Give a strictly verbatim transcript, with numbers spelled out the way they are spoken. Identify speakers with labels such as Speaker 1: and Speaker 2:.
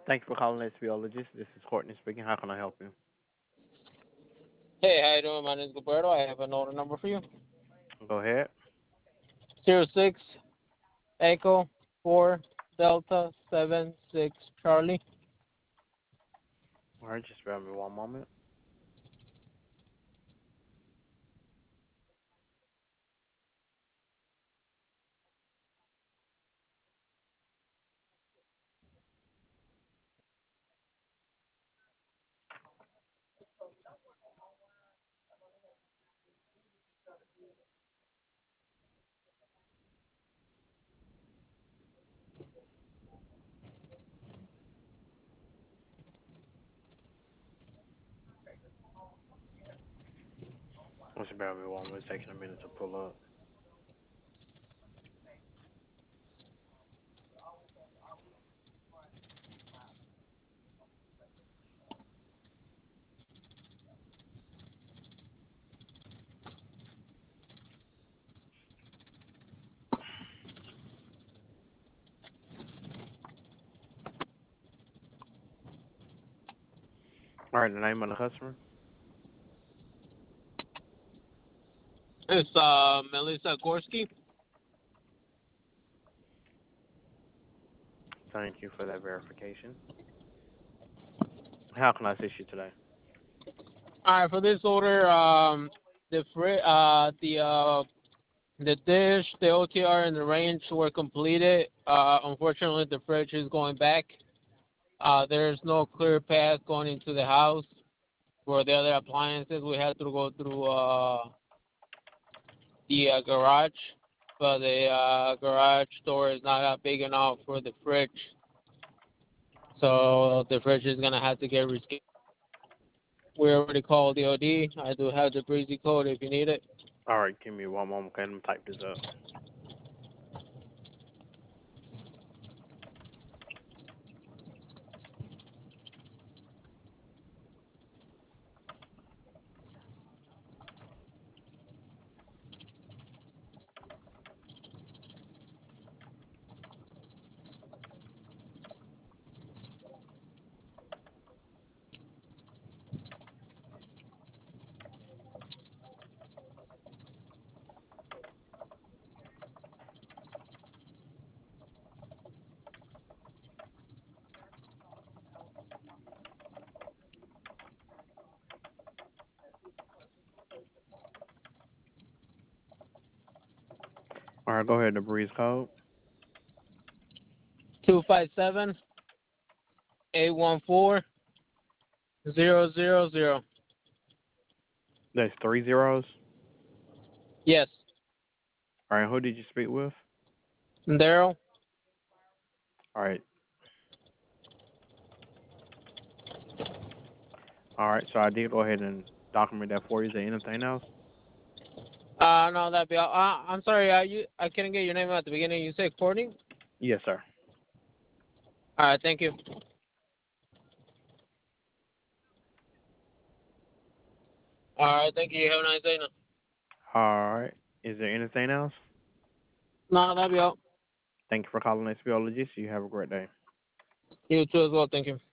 Speaker 1: Thank you for calling S B O Logistics. This is Courtney speaking. How can I help you?
Speaker 2: Hey, how you doing? My name is Gilberto. I have an order number for you.
Speaker 1: Go ahead.
Speaker 2: Zero six Echo four Delta seven six Charlie.
Speaker 1: All right, just bear with me one moment. Just bear with me one moment. It's taking a minute to pull up. All right, the name of the customer.
Speaker 2: It's uh Melissa Gorski.
Speaker 1: Thank you for that verification. How can I assist you today?
Speaker 2: All right, for this order, um, the fri- uh the uh the dish, the O T R, and the range were completed. Uh, unfortunately, the fridge is going back. Uh, there's no clear path going into the house. For the other appliances, we had to go through uh the uh, garage, but the uh, garage door is not that big enough for the fridge. So the fridge is gonna have to get rescheduled. We already called the O D. I do have the breezy code if you need it.
Speaker 1: All right, give me one moment. Okay, let me type this up. All right, go ahead. The breeze code.
Speaker 2: Two five seven eight one four zero zero zero.
Speaker 1: That's three zeros.
Speaker 2: Yes,
Speaker 1: All right, who did you speak with?
Speaker 2: Daryl.
Speaker 1: All right. All right, so I did go ahead and document that for you. Is there anything else?
Speaker 2: Uh, no, that'd be all. Uh, I'm sorry. Uh, you, I couldn't get your name at the beginning. You said Courtney.
Speaker 1: Yes, sir.
Speaker 2: All right, thank you. All right, thank you. Have a nice day now.
Speaker 1: All right. Is there anything else?
Speaker 2: No, that'd be all.
Speaker 1: Thank you for calling S B O Logistics. You have a great day.
Speaker 2: You too as well. Thank you.